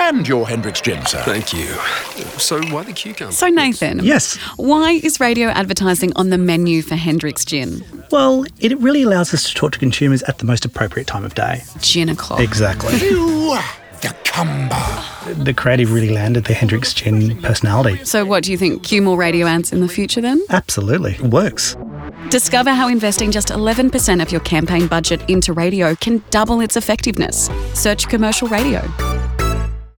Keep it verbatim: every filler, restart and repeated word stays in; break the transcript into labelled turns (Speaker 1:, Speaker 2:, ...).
Speaker 1: and your Hendrick's Gin, sir.
Speaker 2: Thank you. So why the cucumber?
Speaker 3: So Nathan,
Speaker 4: Yes.
Speaker 3: why is radio advertising on the menu for Hendrick's Gin?
Speaker 4: Well, it really allows us to talk to consumers at the most appropriate time of day.
Speaker 3: Gin o'clock.
Speaker 4: Exactly.
Speaker 1: You, the cumber.
Speaker 4: The creative really landed the Hendrick's Gin personality.
Speaker 3: So what do you think? Cue more radio ads in the future then?
Speaker 4: Absolutely. It works.
Speaker 3: Discover how investing just eleven percent of your campaign budget into radio can double its effectiveness. Search commercial radio.